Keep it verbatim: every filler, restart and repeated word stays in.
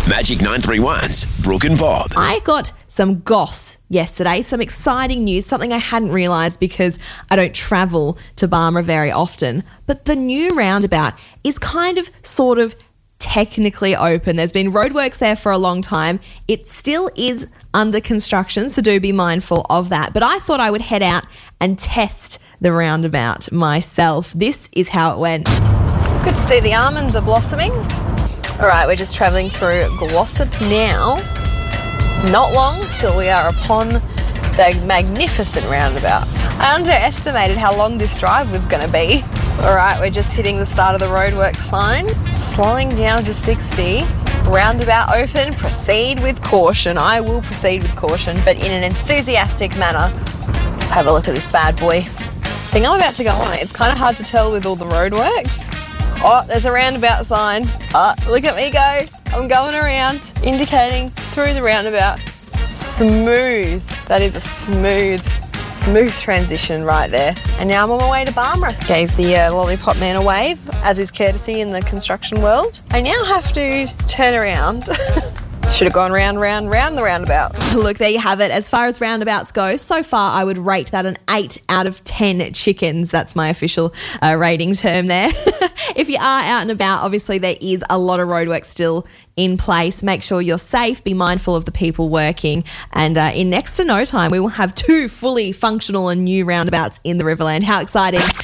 Magic nine three one's Brooke and Bob. I got some goss yesterday, some exciting news, something I hadn't realised because I don't travel to Barmera very often. But the new roundabout is kind of, sort of, technically open. There's been roadworks there for a long time. It still is under construction, so do be mindful of that. But I thought I would head out and test the roundabout myself. This is how it went. Good to see the almonds are blossoming. All right, we're just travelling through Glossop now. Not long till we are upon the magnificent roundabout. I underestimated how long this drive was going to be. All right, we're just hitting the start of the roadwork sign. Slowing down to sixty. Roundabout open. Proceed with caution. I will proceed with caution, but in an enthusiastic manner. Let's have a look at this bad boy. I think I'm about to go on it. It's kind of hard to tell with all the roadworks. Oh, there's a roundabout sign. Oh, look at me go. I'm going around, indicating through the roundabout. Smooth. That is a smooth, smooth transition right there. And now I'm on my way to Barmera. Gave the uh, lollipop man a wave, as is courtesy in the construction world. I now have to turn around. Should have gone round, round, round the roundabout. Look, there you have it. As far as roundabouts go, so far I would rate that an eight out of ten chickens. That's my official uh, rating term there. If you are out and about, obviously there is a lot of roadwork still in place. Make sure you're safe. Be mindful of the people working. And uh, in next to no time, we will have two fully functional and new roundabouts in the Riverland. How exciting.